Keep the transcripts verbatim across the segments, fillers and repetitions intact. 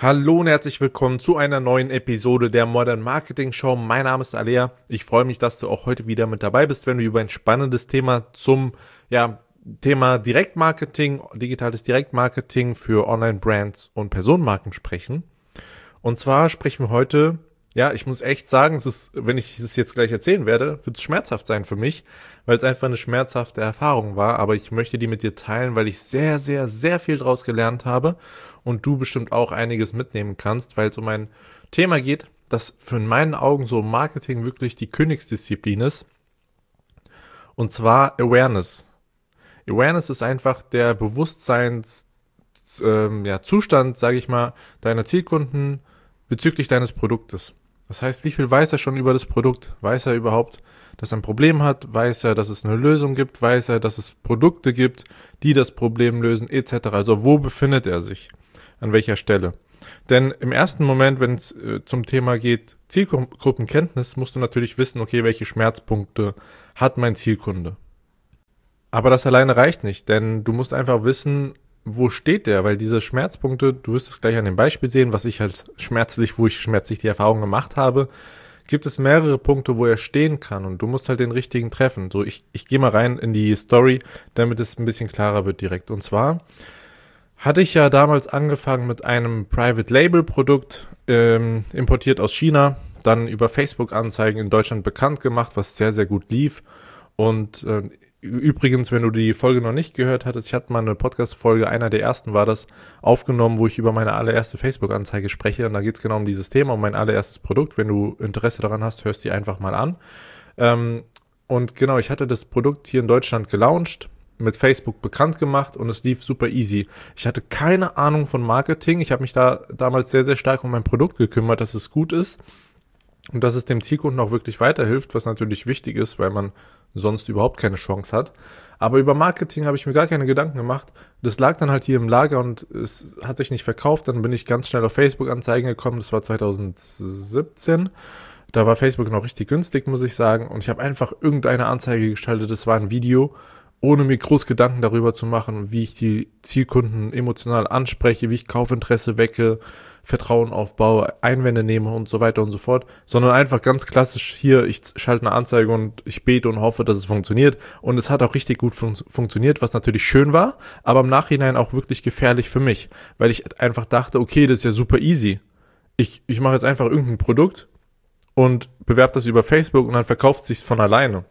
Hallo und herzlich willkommen zu einer neuen Episode der Modern Marketing Show. Mein Name ist Alea. Ich freue mich, dass du auch heute wieder mit dabei bist, wenn wir über ein spannendes Thema zum ja, Thema Direktmarketing, digitales Direktmarketing für Online-Brands und Personenmarken sprechen. Und zwar sprechen wir heute, ja, ich muss echt sagen, es ist, wenn ich es jetzt gleich erzählen werde, wird es schmerzhaft sein für mich, weil es einfach eine schmerzhafte Erfahrung war. Aber ich möchte die mit dir teilen, weil ich sehr, sehr, sehr viel daraus gelernt habe und du bestimmt auch einiges mitnehmen kannst, weil es um ein Thema geht, das für in meinen Augen so im Marketing wirklich die Königsdisziplin ist. Und zwar Awareness. Awareness ist einfach der Bewusstseins, ähm, ja, Zustand, sage ich mal, deiner Zielkunden bezüglich deines Produktes. Das heißt, wie viel weiß er schon über das Produkt? Weiß er überhaupt, dass er ein Problem hat? Weiß er, dass es eine Lösung gibt? Weiß er, dass es Produkte gibt, die das Problem lösen, et cetera. Also wo befindet er sich? An welcher Stelle? Denn im ersten Moment, wenn es äh, zum Thema geht, Zielgruppenkenntnis, musst du natürlich wissen, okay, welche Schmerzpunkte hat mein Zielkunde? Aber das alleine reicht nicht, denn du musst einfach wissen, wo steht der? Weil diese Schmerzpunkte, du wirst es gleich an dem Beispiel sehen, was ich halt schmerzlich, wo ich schmerzlich die Erfahrung gemacht habe, gibt es mehrere Punkte, wo er stehen kann und du musst halt den richtigen treffen. So, ich, ich gehe mal rein in die Story, damit es ein bisschen klarer wird direkt. Und zwar hatte ich ja damals angefangen mit einem Private Label Produkt, ähm, importiert aus China, dann über Facebook-Anzeigen in Deutschland bekannt gemacht, was sehr, sehr gut lief. Und äh, übrigens, wenn du die Folge noch nicht gehört hattest, ich hatte mal eine Podcast-Folge, einer der ersten war das, aufgenommen, wo ich über meine allererste Facebook-Anzeige spreche. Und da geht es genau um dieses Thema, um mein allererstes Produkt. Wenn du Interesse daran hast, hörst die einfach mal an. Ähm, und genau, ich hatte das Produkt hier in Deutschland gelauncht, mit Facebook bekannt gemacht und es lief super easy. Ich hatte keine Ahnung von Marketing. Ich habe mich da damals sehr, sehr stark um mein Produkt gekümmert, dass es gut ist und dass es dem Zielkunden auch wirklich weiterhilft, was natürlich wichtig ist, weil man sonst überhaupt keine Chance hat. Aber über Marketing habe ich mir gar keine Gedanken gemacht. Das lag dann halt hier im Lager und es hat sich nicht verkauft. Dann bin ich ganz schnell auf Facebook-Anzeigen gekommen. Das war zwanzig siebzehn. Da war Facebook noch richtig günstig, muss ich sagen. Und ich habe einfach irgendeine Anzeige geschaltet. Das war ein Video, ohne mir groß Gedanken darüber zu machen, wie ich die Zielkunden emotional anspreche, wie ich Kaufinteresse wecke, Vertrauen aufbaue, Einwände nehme und so weiter und so fort, sondern einfach ganz klassisch hier, ich schalte eine Anzeige und ich bete und hoffe, dass es funktioniert und es hat auch richtig gut fun- funktioniert, was natürlich schön war, aber im Nachhinein auch wirklich gefährlich für mich, weil ich einfach dachte, okay, das ist ja super easy. Ich, ich mache jetzt einfach irgendein Produkt und bewerbe das über Facebook und dann verkauft es sich von alleine.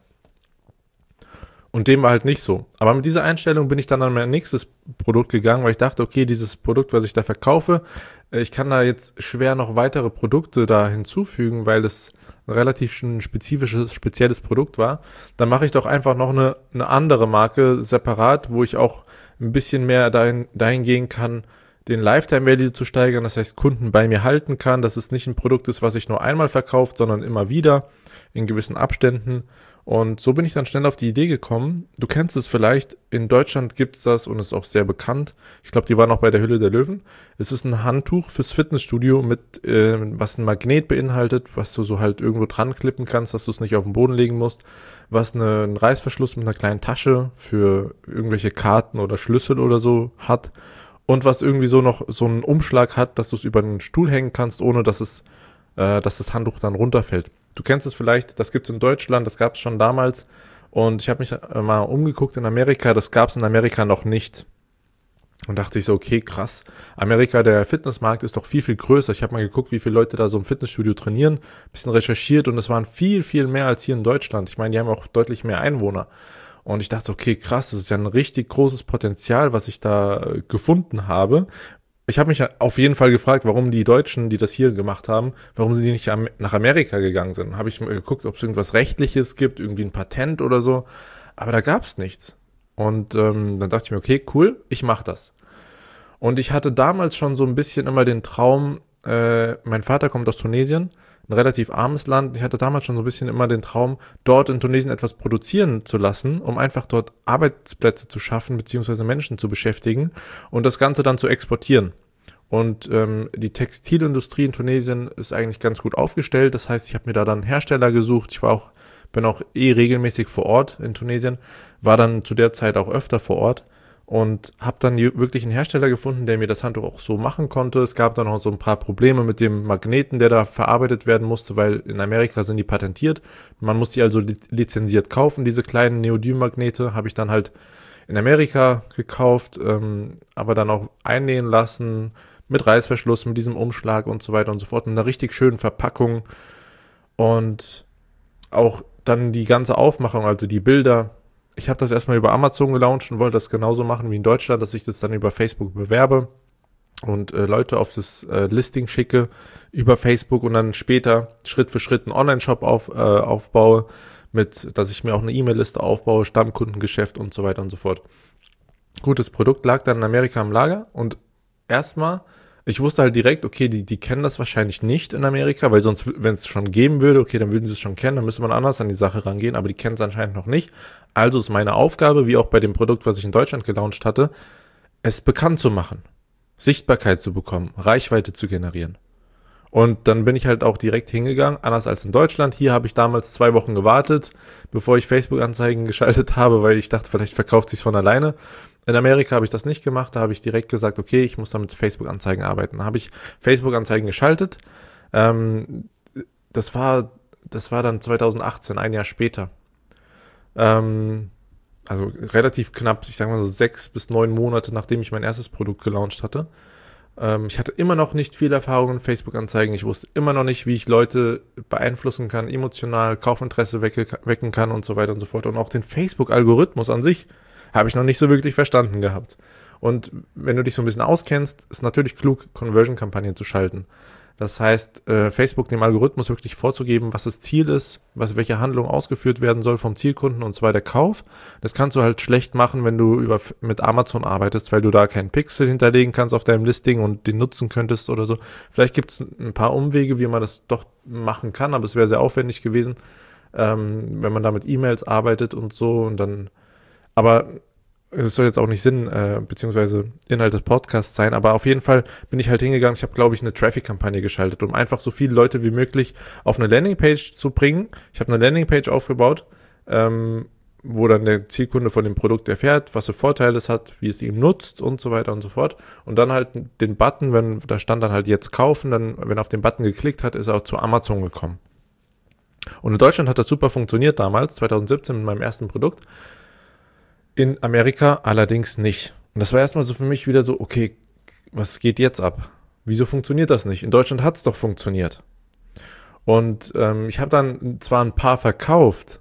Und dem war halt nicht so. Aber mit dieser Einstellung bin ich dann an mein nächstes Produkt gegangen, weil ich dachte, okay, dieses Produkt, was ich da verkaufe, ich kann da jetzt schwer noch weitere Produkte da hinzufügen, weil das ein relativ ein spezifisches, spezielles Produkt war. Dann mache ich doch einfach noch eine, eine andere Marke separat, wo ich auch ein bisschen mehr dahin, dahin gehen kann, den Lifetime Value zu steigern. Das heißt, Kunden bei mir halten kann, dass es nicht ein Produkt ist, was ich nur einmal verkauft, sondern immer wieder in gewissen Abständen. Und so bin ich dann schnell auf die Idee gekommen. Du kennst es vielleicht, in Deutschland gibt es das und ist auch sehr bekannt. Ich glaube, die waren auch bei der Hülle der Löwen. Es ist ein Handtuch fürs Fitnessstudio, mit äh, was ein Magnet beinhaltet, was du so halt irgendwo dran klippen kannst, dass du es nicht auf den Boden legen musst, was eine, einen Reißverschluss mit einer kleinen Tasche für irgendwelche Karten oder Schlüssel oder so hat und was irgendwie so noch so einen Umschlag hat, dass du es über einen Stuhl hängen kannst, ohne dass es, äh, dass das Handtuch dann runterfällt. Du kennst es vielleicht, das gibt es in Deutschland, das gab es schon damals und ich habe mich mal umgeguckt in Amerika, das gab es in Amerika noch nicht. Und dachte ich so, okay, krass, Amerika, der Fitnessmarkt ist doch viel, viel größer. Ich habe mal geguckt, wie viele Leute da so im Fitnessstudio trainieren, ein bisschen recherchiert und es waren viel, viel mehr als hier in Deutschland. Ich meine, die haben auch deutlich mehr Einwohner. Und ich dachte, okay, krass, das ist ja ein richtig großes Potenzial, was ich da gefunden habe. Ich habe mich auf jeden Fall gefragt, warum die Deutschen, die das hier gemacht haben, warum sie nicht nach Amerika gegangen sind. Habe ich mal geguckt, ob es irgendwas Rechtliches gibt, irgendwie ein Patent oder so. Aber da gab es nichts. Und ähm, dann dachte ich mir, okay, cool, ich mache das. Und ich hatte damals schon so ein bisschen immer den Traum, äh, mein Vater kommt aus Tunesien, ein relativ armes Land. Ich hatte damals schon so ein bisschen immer den Traum, dort in Tunesien etwas produzieren zu lassen, um einfach dort Arbeitsplätze zu schaffen, beziehungsweise Menschen zu beschäftigen und das Ganze dann zu exportieren. Und ähm, die Textilindustrie in Tunesien ist eigentlich ganz gut aufgestellt. Das heißt, ich habe mir da dann Hersteller gesucht. Ich war auch, bin auch eh regelmäßig vor Ort in Tunesien, war dann zu der Zeit auch öfter vor Ort und habe dann wirklich einen Hersteller gefunden, der mir das Handtuch auch so machen konnte. Es gab dann noch so ein paar Probleme mit dem Magneten, der da verarbeitet werden musste, weil in Amerika sind die patentiert. Man muss die also lizenziert kaufen, diese kleinen Neodym-Magnete. Habe ich dann halt in Amerika gekauft, ähm, aber dann auch einnähen lassen, mit Reißverschluss, mit diesem Umschlag und so weiter und so fort, in einer richtig schönen Verpackung. Und auch dann die ganze Aufmachung, also die Bilder. Ich habe das erstmal über Amazon gelauncht und wollte das genauso machen wie in Deutschland, dass ich das dann über Facebook bewerbe und äh, Leute auf das äh, Listing schicke über Facebook und dann später Schritt für Schritt einen Online-Shop auf, äh, aufbaue, mit, dass ich mir auch eine E-Mail-Liste aufbaue, Stammkundengeschäft und so weiter und so fort. Gutes Produkt lag dann in Amerika im Lager und erstmal, ich wusste halt direkt, okay, die, die kennen das wahrscheinlich nicht in Amerika, weil sonst, wenn es schon geben würde, okay, dann würden sie es schon kennen, dann müsste man anders an die Sache rangehen, aber die kennen es anscheinend noch nicht. Also ist meine Aufgabe, wie auch bei dem Produkt, was ich in Deutschland gelauncht hatte, es bekannt zu machen, Sichtbarkeit zu bekommen, Reichweite zu generieren. Und dann bin ich halt auch direkt hingegangen, anders als in Deutschland. Hier habe ich damals zwei Wochen gewartet, bevor ich Facebook-Anzeigen geschaltet habe, weil ich dachte, vielleicht verkauft sich's von alleine. In Amerika habe ich das nicht gemacht, da habe ich direkt gesagt, okay, ich muss da mit Facebook-Anzeigen arbeiten. Da habe ich Facebook-Anzeigen geschaltet. Ähm, das war, das war dann zwanzig achtzehn, ein Jahr später. Ähm, also relativ knapp, ich sage mal so sechs bis neun Monate, nachdem ich mein erstes Produkt gelauncht hatte. Ähm, ich hatte immer noch nicht viel Erfahrung in Facebook-Anzeigen. Ich wusste immer noch nicht, wie ich Leute beeinflussen kann, emotional, Kaufinteresse wecke, wecken kann und so weiter und so fort. Und auch den Facebook-Algorithmus an sich habe ich noch nicht so wirklich verstanden gehabt. Und wenn du dich so ein bisschen auskennst, ist natürlich klug, Conversion-Kampagnen zu schalten. Das heißt, äh, Facebook dem Algorithmus wirklich vorzugeben, was das Ziel ist, was, welche Handlung ausgeführt werden soll vom Zielkunden, und zwar der Kauf. Das kannst du halt schlecht machen, wenn du über, mit Amazon arbeitest, weil du da keinen Pixel hinterlegen kannst auf deinem Listing und den nutzen könntest oder so. Vielleicht gibt es ein paar Umwege, wie man das doch machen kann, aber es wäre sehr aufwendig gewesen, ähm, wenn man da mit E-Mails arbeitet und so und dann. Aber es soll jetzt auch nicht Sinn äh, beziehungsweise Inhalt des Podcasts sein, aber auf jeden Fall bin ich halt hingegangen, ich habe, glaube ich, eine Traffic-Kampagne geschaltet, um einfach so viele Leute wie möglich auf eine Landingpage zu bringen. Ich habe eine Landingpage aufgebaut, ähm, wo dann der Zielkunde von dem Produkt erfährt, was für Vorteile es hat, wie es ihm nutzt und so weiter und so fort. Und dann halt den Button, wenn da stand dann halt jetzt kaufen, dann, wenn er auf den Button geklickt hat, ist er auch zu Amazon gekommen. Und in Deutschland hat das super funktioniert damals, zwanzig siebzehn mit meinem ersten Produkt. In Amerika allerdings nicht. Und das war erstmal so für mich wieder so, okay, was geht jetzt ab? Wieso funktioniert das nicht? In Deutschland hat es doch funktioniert. Und ähm, ich habe dann zwar ein paar verkauft,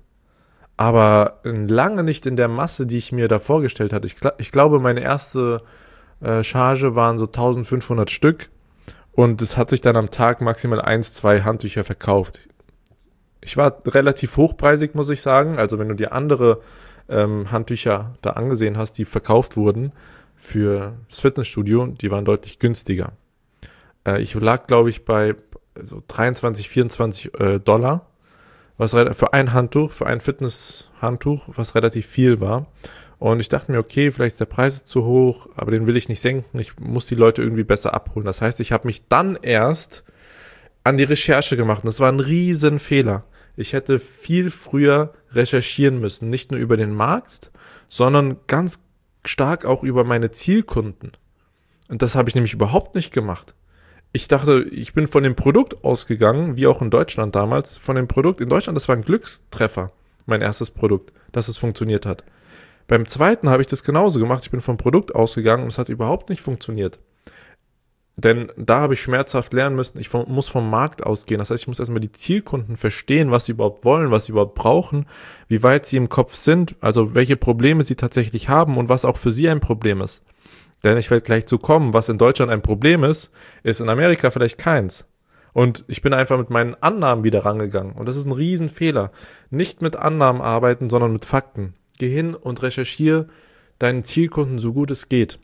aber lange nicht in der Masse, die ich mir da vorgestellt hatte. Ich, ich glaube, meine erste äh, Charge waren so eintausendfünfhundert Stück und es hat sich dann am Tag maximal eins, zwei Handtücher verkauft. Ich war relativ hochpreisig, muss ich sagen. Also wenn du dir andere ähm, Handtücher da angesehen hast, die verkauft wurden für das Fitnessstudio, die waren deutlich günstiger. Äh, ich lag, glaube ich, bei so dreiundzwanzig, vierundzwanzig äh, Dollar, was re- für ein Handtuch, für ein Fitnesshandtuch, was relativ viel war. Und ich dachte mir, okay, vielleicht ist der Preis zu hoch, aber den will ich nicht senken. Ich muss die Leute irgendwie besser abholen. Das heißt, ich habe mich dann erst an die Recherche gemacht. Und das war ein riesen Fehler. Ich hätte viel früher recherchieren müssen. Nicht nur über den Markt, sondern ganz stark auch über meine Zielkunden. Und das habe ich nämlich überhaupt nicht gemacht. Ich dachte, ich bin von dem Produkt ausgegangen, wie auch in Deutschland damals, von dem Produkt. In Deutschland, das war ein Glückstreffer, mein erstes Produkt, dass es funktioniert hat. Beim zweiten habe ich das genauso gemacht. Ich bin vom Produkt ausgegangen und es hat überhaupt nicht funktioniert. Denn da habe ich schmerzhaft lernen müssen, ich muss vom Markt ausgehen. Das heißt, ich muss erstmal die Zielkunden verstehen, was sie überhaupt wollen, was sie überhaupt brauchen, wie weit sie im Kopf sind, also welche Probleme sie tatsächlich haben und was auch für sie ein Problem ist. Denn ich werde gleich zu kommen, was in Deutschland ein Problem ist, ist in Amerika vielleicht keins. Und ich bin einfach mit meinen Annahmen wieder rangegangen. Und das ist ein Riesenfehler. Nicht mit Annahmen arbeiten, sondern mit Fakten. Geh hin und recherchiere deinen Zielkunden so gut es geht.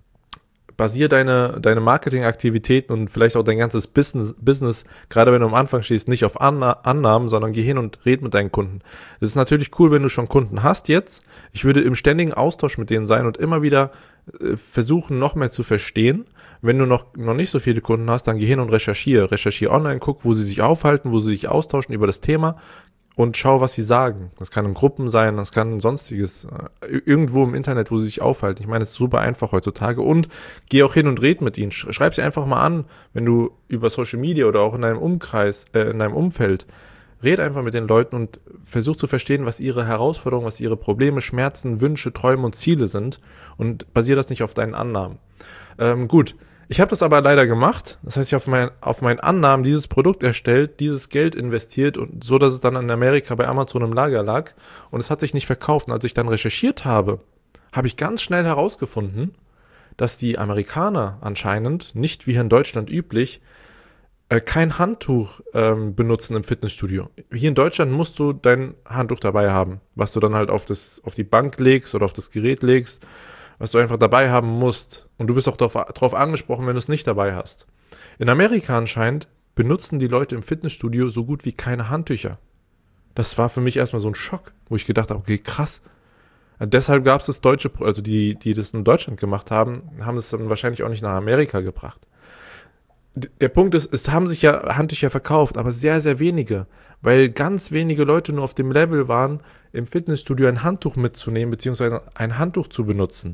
Basier deine, deine Marketingaktivitäten und vielleicht auch dein ganzes Business, Business, gerade wenn du am Anfang stehst, nicht auf Anna- Annahmen, sondern geh hin und red mit deinen Kunden. Es ist natürlich cool, wenn du schon Kunden hast jetzt. Ich würde im ständigen Austausch mit denen sein und immer wieder äh, versuchen, noch mehr zu verstehen. Wenn du noch, noch nicht so viele Kunden hast, dann geh hin und recherchiere. Recherchiere online, guck, wo sie sich aufhalten, wo sie sich austauschen über das Thema. und schau, was sie sagen. Das kann in Gruppen sein, das kann sonstiges, äh, irgendwo im Internet, wo sie sich aufhalten. Ich meine, es ist super einfach heutzutage und geh auch hin und red mit ihnen. Sch- Schreib sie einfach mal an, wenn du über Social Media oder auch in deinem Umkreis, äh, in deinem Umfeld, red einfach mit den Leuten und versuch zu verstehen, was ihre Herausforderungen, was ihre Probleme, Schmerzen, Wünsche, Träume und Ziele sind und basier das nicht auf deinen Annahmen. Ähm, gut. Ich habe das aber leider gemacht. Das heißt, ich habe auf, mein, auf meinen Annahmen dieses Produkt erstellt, dieses Geld investiert und so, dass es dann in Amerika bei Amazon im Lager lag und es hat sich nicht verkauft. Und als ich dann recherchiert habe, habe ich ganz schnell herausgefunden, dass die Amerikaner anscheinend, nicht wie hier in Deutschland üblich, äh, kein Handtuch ähm, benutzen im Fitnessstudio. Hier in Deutschland musst du dein Handtuch dabei haben, was du dann halt auf, das, auf die Bank legst oder auf das Gerät legst, was du einfach dabei haben musst. Und du wirst auch darauf angesprochen, wenn du es nicht dabei hast. In Amerika anscheinend benutzen die Leute im Fitnessstudio so gut wie keine Handtücher. Das war für mich erstmal so ein Schock, wo ich gedacht habe, okay, krass. Deshalb gab es das deutsche, also die, die das in Deutschland gemacht haben, haben es dann wahrscheinlich auch nicht nach Amerika gebracht. Der Punkt ist, es haben sich ja Handtücher verkauft, aber sehr, sehr wenige, weil ganz wenige Leute nur auf dem Level waren, im Fitnessstudio ein Handtuch mitzunehmen, beziehungsweise ein Handtuch zu benutzen.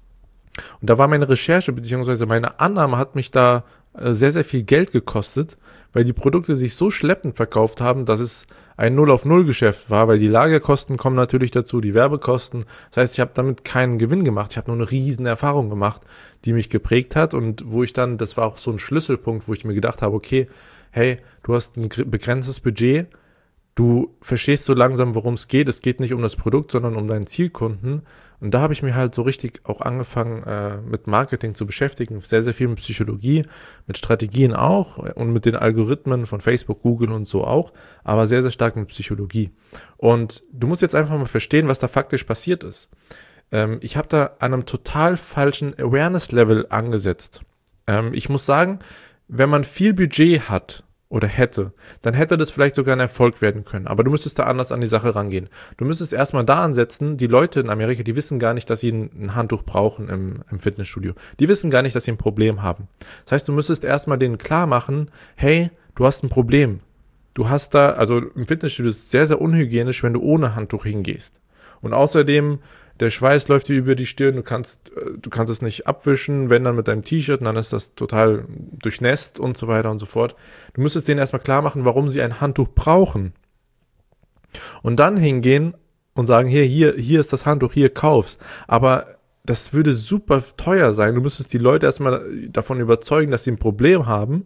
Und da war meine Recherche, beziehungsweise meine Annahme hat mich da äh, sehr, sehr viel Geld gekostet, weil die Produkte sich so schleppend verkauft haben, dass es ein null auf null Geschäft war, weil die Lagerkosten kommen natürlich dazu, die Werbekosten. Das heißt, ich habe damit keinen Gewinn gemacht. Ich habe nur eine riesen Erfahrung gemacht, die mich geprägt hat und wo ich dann, das war auch so ein Schlüsselpunkt, wo ich mir gedacht habe, okay, hey, du hast ein begrenztes Budget, du verstehst so langsam, worum es geht. Es geht nicht um das Produkt, sondern um deinen Zielkunden. Und da habe ich mir halt so richtig auch angefangen, äh, mit Marketing zu beschäftigen. Sehr, sehr viel mit Psychologie, mit Strategien auch und mit den Algorithmen von Facebook, Google und so auch. Aber sehr, sehr stark mit Psychologie. Und du musst jetzt einfach mal verstehen, was da faktisch passiert ist. Ähm, ich habe da an einem total falschen Awareness-Level angesetzt. Ähm, ich muss sagen, wenn man viel Budget hat, oder hätte, dann hätte das vielleicht sogar ein Erfolg werden können. Aber du müsstest da anders an die Sache rangehen. Du müsstest erstmal da ansetzen, die Leute in Amerika, die wissen gar nicht, dass sie ein Handtuch brauchen im, im Fitnessstudio. Die wissen gar nicht, dass sie ein Problem haben. Das heißt, du müsstest erstmal denen klar machen, hey, du hast ein Problem. Du hast da, also im Fitnessstudio ist es sehr, sehr unhygienisch, wenn du ohne Handtuch hingehst. Und außerdem, der Schweiß läuft dir über die Stirn, du kannst, du kannst es nicht abwischen, wenn dann mit deinem T-Shirt, und dann ist das total durchnässt und so weiter und so fort. Du müsstest denen erstmal klar machen, warum sie ein Handtuch brauchen. Und dann hingehen und sagen, hier, hier, hier ist das Handtuch, hier, kauf's. Aber das würde super teuer sein. Du müsstest die Leute erstmal davon überzeugen, dass sie ein Problem haben.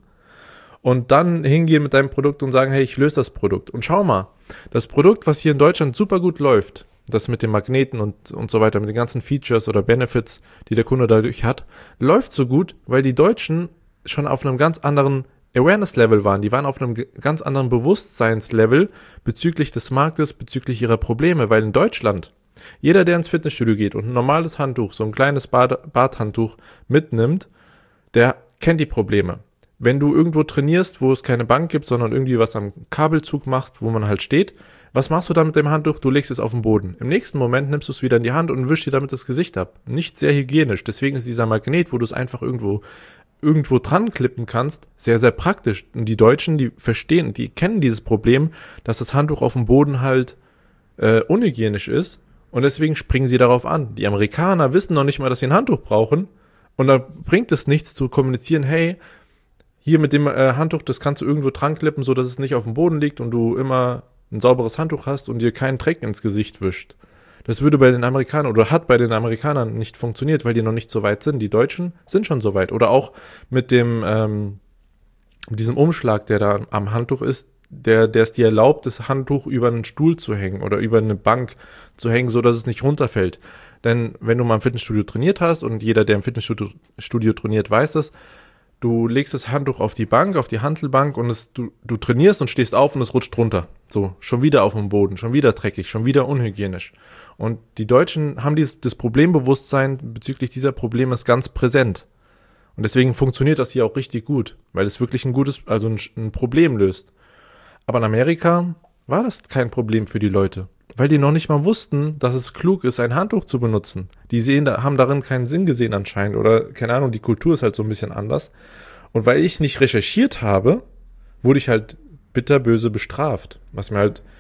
Und dann hingehen mit deinem Produkt und sagen, hey, ich löse das Produkt. Und schau mal, das Produkt, was hier in Deutschland super gut läuft, das mit den Magneten und, und so weiter, mit den ganzen Features oder Benefits, die der Kunde dadurch hat, läuft so gut, weil die Deutschen schon auf einem ganz anderen Awareness-Level waren. Die waren auf einem ganz anderen Bewusstseinslevel bezüglich des Marktes, bezüglich ihrer Probleme, weil in Deutschland jeder, der ins Fitnessstudio geht und ein normales Handtuch, so ein kleines Bad, Badhandtuch mitnimmt, der kennt die Probleme. Wenn du irgendwo trainierst, wo es keine Bank gibt, sondern irgendwie was am Kabelzug machst, wo man halt steht, was machst du dann mit dem Handtuch? Du legst es auf den Boden. Im nächsten Moment nimmst du es wieder in die Hand und wischst dir damit das Gesicht ab. Nicht sehr hygienisch. Deswegen ist dieser Magnet, wo du es einfach irgendwo, irgendwo dran klippen kannst, sehr, sehr praktisch. Und die Deutschen, die verstehen, die kennen dieses Problem, dass das Handtuch auf dem Boden halt äh, unhygienisch ist. Und deswegen springen sie darauf an. Die Amerikaner wissen noch nicht mal, dass sie ein Handtuch brauchen. Und da bringt es nichts zu kommunizieren, hey, hier mit dem äh, Handtuch, das kannst du irgendwo dran klippen, so dass es nicht auf dem Boden liegt und du immer ein sauberes Handtuch hast und dir keinen Dreck ins Gesicht wischt. Das würde bei den Amerikanern oder hat bei den Amerikanern nicht funktioniert, weil die noch nicht so weit sind. Die Deutschen sind schon so weit. Oder auch mit dem, ähm, mit diesem Umschlag, der da am Handtuch ist, der, der es dir erlaubt, das Handtuch über einen Stuhl zu hängen oder über eine Bank zu hängen, so dass es nicht runterfällt. Denn wenn du mal im Fitnessstudio trainiert hast und jeder, der im Fitnessstudio Studio trainiert, weiß das, du legst das Handtuch auf die Bank, auf die Hantelbank und es, du, du trainierst und stehst auf und es rutscht runter. So, schon wieder auf dem Boden, schon wieder dreckig, schon wieder unhygienisch. Und die Deutschen haben dieses, das Problembewusstsein bezüglich dieser Probleme ist ganz präsent. Und deswegen funktioniert das hier auch richtig gut, weil es wirklich ein gutes, also ein, ein Problem löst. Aber in Amerika war das kein Problem für die Leute, weil die noch nicht mal wussten, dass es klug ist, ein Handtuch zu benutzen. Die sehen, haben darin keinen Sinn gesehen anscheinend oder, keine Ahnung, die Kultur ist halt so ein bisschen anders. Und weil ich nicht recherchiert habe, wurde ich halt bitterböse bestraft, was mir halt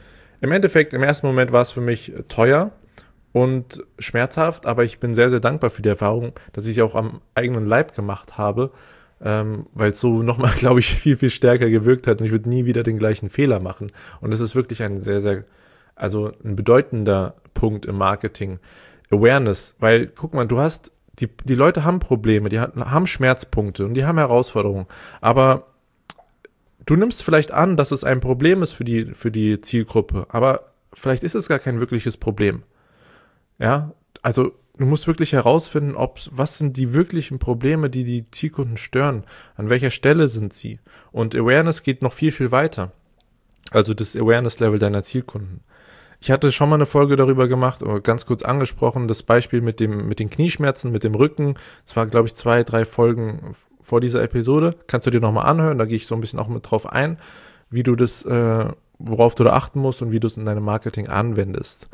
Im Endeffekt, im ersten Moment war es für mich teuer und schmerzhaft, aber ich bin sehr, sehr dankbar für die Erfahrung, dass ich es auch am eigenen Leib gemacht habe, ähm, weil es so nochmal, glaube ich, viel, viel stärker gewirkt hat und ich würde nie wieder den gleichen Fehler machen. Und es ist wirklich ein sehr, sehr, also ein bedeutender Punkt im Marketing. Awareness, weil, guck mal, du hast, die, die Leute haben Probleme, die haben Schmerzpunkte und die haben Herausforderungen, aber du nimmst vielleicht an, dass es ein Problem ist für die, für die Zielgruppe, aber vielleicht ist es gar kein wirkliches Problem. Ja, also du musst wirklich herausfinden, ob, was sind die wirklichen Probleme, die die Zielkunden stören, an welcher Stelle sind sie. Und Awareness geht noch viel, viel weiter. Also das Awareness-Level deiner Zielkunden. Ich hatte schon mal eine Folge darüber gemacht, oder ganz kurz angesprochen, das Beispiel mit dem, mit den Knieschmerzen, mit dem Rücken. Es war, glaube ich, zwei, drei Folgen vor dieser Episode. Kannst du dir nochmal anhören, da gehe ich so ein bisschen auch mit drauf ein, wie du das, äh, worauf du da achten musst und wie du es in deinem Marketing anwendest.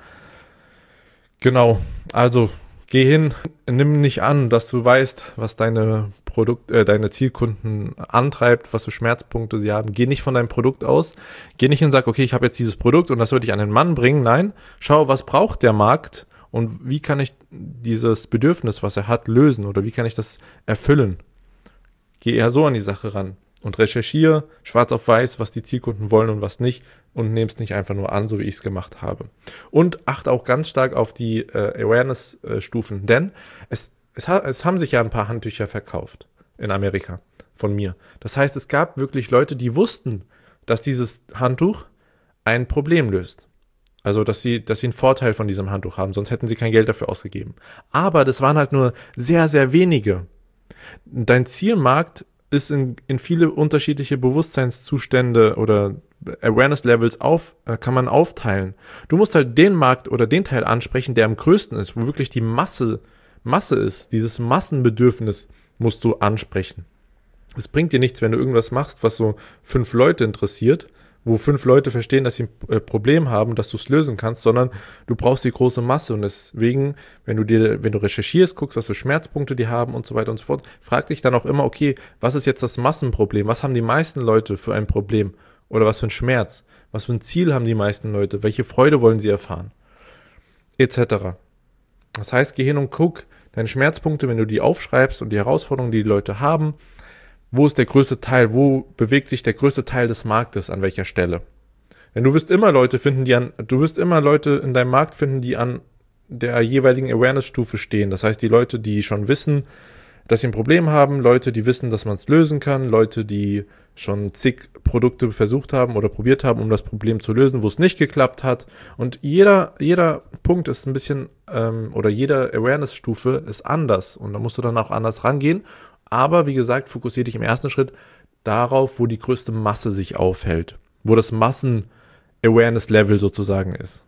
Genau, also geh hin, nimm nicht an, dass du weißt, was deine Produkt, äh, deine Zielkunden antreibt, was für Schmerzpunkte sie haben. Geh nicht von deinem Produkt aus. Geh nicht hin und sag, okay, ich habe jetzt dieses Produkt und das würde ich an den Mann bringen. Nein, schau, was braucht der Markt und wie kann ich dieses Bedürfnis, was er hat, lösen oder wie kann ich das erfüllen. Geh eher so an die Sache ran und recherchiere schwarz auf weiß, was die Zielkunden wollen und was nicht und nehme es nicht einfach nur an, so wie ich es gemacht habe. Und achte auch ganz stark auf die äh, Awareness-Stufen, denn es, es, ha- es haben sich ja ein paar Handtücher verkauft in Amerika von mir. Das heißt, es gab wirklich Leute, die wussten, dass dieses Handtuch ein Problem löst. Also, dass sie, dass sie einen Vorteil von diesem Handtuch haben, sonst hätten sie kein Geld dafür ausgegeben. Aber das waren halt nur sehr, sehr wenige. Dein Zielmarkt ist in, in viele unterschiedliche Bewusstseinszustände oder Awareness-Levels auf, äh, kann man aufteilen. Du musst halt den Markt oder den Teil ansprechen, der am größten ist, wo wirklich die Masse, Masse ist. Dieses Massenbedürfnis musst du ansprechen. Es bringt dir nichts, wenn du irgendwas machst, was so fünf Leute interessiert, wo fünf Leute verstehen, dass sie ein äh, Problem haben, dass du es lösen kannst, sondern du brauchst die große Masse und deswegen, wenn du dir, wenn du recherchierst, guckst, was für Schmerzpunkte die haben und so weiter und so fort, frag dich dann auch immer, okay, was ist jetzt das Massenproblem? Was haben die meisten Leute für ein Problem? Oder was für ein Schmerz? Was für ein Ziel haben die meisten Leute? Welche Freude wollen sie erfahren? Etc. Das heißt, geh hin und guck deine Schmerzpunkte, wenn du die aufschreibst und die Herausforderungen, die die Leute haben, wo ist der größte Teil, wo bewegt sich der größte Teil des Marktes, an welcher Stelle. Denn du wirst immer Leute finden, die an, du wirst immer Leute in deinem Markt finden, die an der jeweiligen Awareness-Stufe stehen. Das heißt, die Leute, die schon wissen, dass sie ein Problem haben, Leute, die wissen, dass man es lösen kann, Leute, die schon zig Produkte versucht haben oder probiert haben, um das Problem zu lösen, wo es nicht geklappt hat. Und jeder, jeder Punkt ist ein bisschen, ähm, oder jede Awareness-Stufe ist anders. Und da musst du dann auch anders rangehen. Aber wie gesagt, fokussiere dich im ersten Schritt darauf, wo die größte Masse sich aufhält, wo das Massen-Awareness-Level sozusagen ist.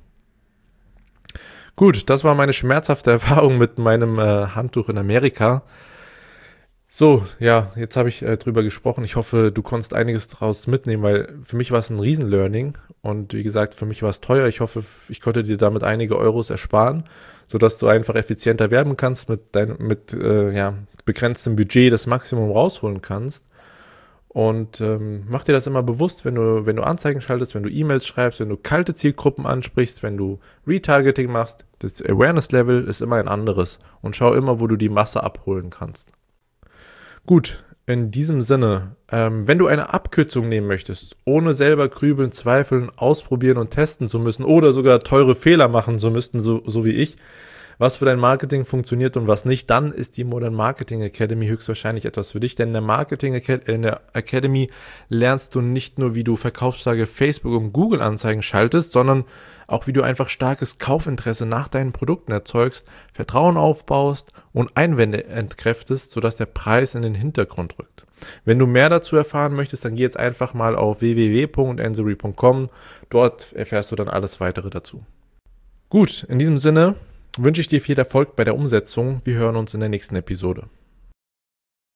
Gut, das war meine schmerzhafte Erfahrung mit meinem äh, Handtuch in Amerika. So, ja, jetzt habe ich äh, drüber gesprochen. Ich hoffe, du konntest einiges daraus mitnehmen, weil für mich war es ein Riesen-Learning und wie gesagt, für mich war es teuer. Ich hoffe, ich konnte dir damit einige Euros ersparen, sodass du einfach effizienter werben kannst, mit deinem mit äh, ja, begrenztem Budget das Maximum rausholen kannst. Und ähm, mach dir das immer bewusst, wenn du, wenn du Anzeigen schaltest, wenn du E-Mails schreibst, wenn du kalte Zielgruppen ansprichst, wenn du Retargeting machst. Das Awareness-Level ist immer ein anderes und schau immer, wo du die Masse abholen kannst. Gut, in diesem Sinne, ähm, wenn du eine Abkürzung nehmen möchtest, ohne selber grübeln, zweifeln, ausprobieren und testen zu müssen oder sogar teure Fehler machen zu müssten, so, so wie ich, was für dein Marketing funktioniert und was nicht, dann ist die Modern Marketing Academy höchstwahrscheinlich etwas für dich, denn in der Marketing Acad- in der Academy lernst du nicht nur, wie du verkaufsstarke Facebook- und Google-Anzeigen schaltest, sondern auch, wie du einfach starkes Kaufinteresse nach deinen Produkten erzeugst, Vertrauen aufbaust und Einwände entkräftest, sodass der Preis in den Hintergrund rückt. Wenn du mehr dazu erfahren möchtest, dann geh jetzt einfach mal auf w w w punkt ansory punkt com. Dort erfährst du dann alles weitere dazu. Gut, in diesem Sinne wünsche ich dir viel Erfolg bei der Umsetzung. Wir hören uns in der nächsten Episode.